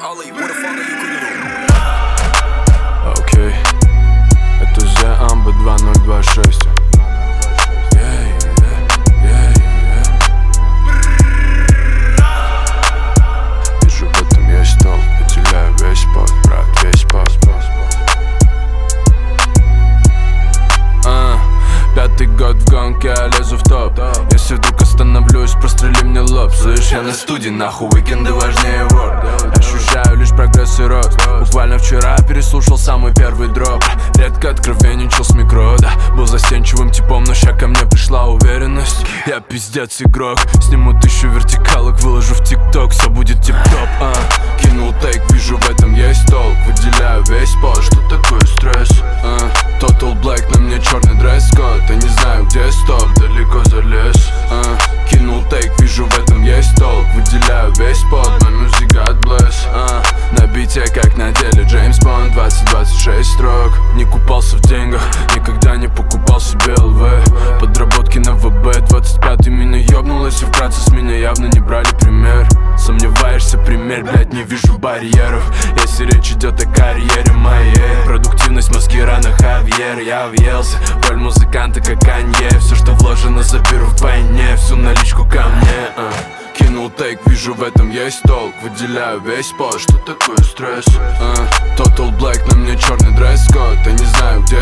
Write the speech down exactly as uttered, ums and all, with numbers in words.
Окей, это зе амба два ноль два шесть. Вижу, в этом есть толк, выделяю весь пот, брат, весь пот. Пятый год в гонке, я лезу в топ. Если вдруг остановлюсь, прострели мне лоб. Слышь, я на студии, нахуй, уикенды важнее work. Ощущаю лишь прогресс и рост. Буквально вчера переслушал самый первый дроп. Редко откровенничал с микро, да. Был застенчивым типом, но ща ко мне пришла уверенность. Я пиздец игрок, сниму тысячу вертикалок, выложу в тикток, все будет тип-топ, а. Кинул тейк, вижу, в этом есть толк. Выделяю весь пот, что такое стресс, а. Total Black, на мне черный дресс-код. Я не знаю, где стоп, далеко залез, а. Кинул тейк, вижу, в этом есть толк. Выделяю весь пот, my music God bless, а. На бите, как на деле Джеймс Бонд, двадцать двадцать шесть строк. Не купался в деньгах, никогда не покупал себе эл вэ. Подработки на вэ бэ, двадцать пятый меня ёбнулась, и вкратце с меня явно не брали пример. Сомневаешься, пример, блять, не вижу барьеров. Если речь идет о карьере моей, продуктивность маскира на Хавьер. Я въелся в роль музыканта, как Канье. Все, что вложено, заберу вдвойне, всю наличку ко мне, а. Кинул тейк, вижу, в этом есть толк. Выделяю весь пот, что такое стресс, а. Total Black, на мне черный дресс-код. Я не знаю, где